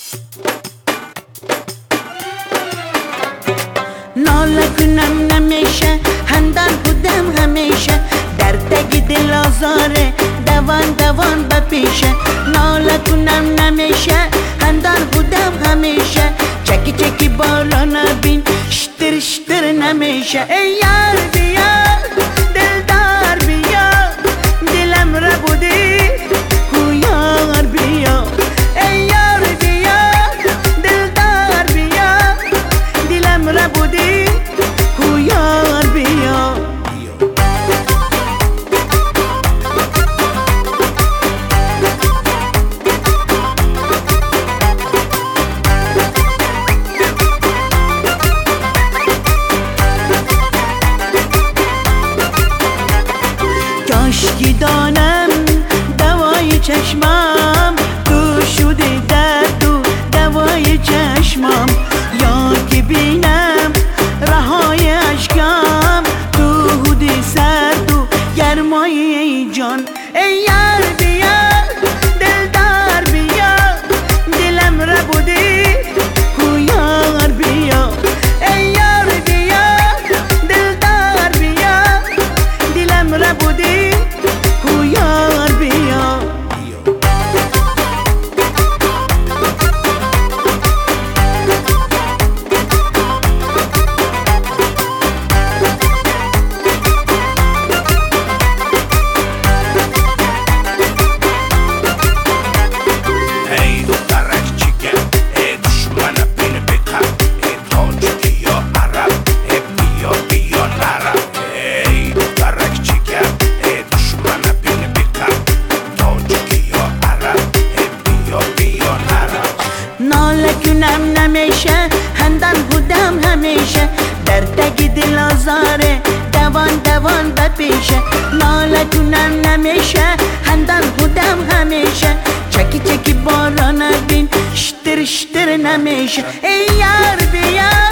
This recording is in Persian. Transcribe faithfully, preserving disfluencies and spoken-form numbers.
ناله کنم نمیشه هندن بودم همیشه درد دل آزاره دوان دوان بپیشه ناله کنم نمیشه هندن بودم همیشه چکی چکی بالا نبین شتر شتر نمیشه ای یار بیا دلدار بیا دلم را بودی کو یار بیا ای یار بیا دلدار بیا دلم را بودی کو یار بیا کاشکی دانم دوای چشمم تو شده درد و دوای چشمم یا که بینم رهای اشکم تو هودی سرد و گرمای جان ای یار بیا دلدار بیا دلم را بودی کو یار بیا ای یار بیا دلدار بیا دلم را بودی کو یار بیا ناله کنم نمیشه هندن بودم همیشه درد دل آزاره دوان دوان بپیشه ناله کنم نمیشه هندن بودم همیشه چکی چکی بالا نبین شتر شتر نمیشه ای یار بیا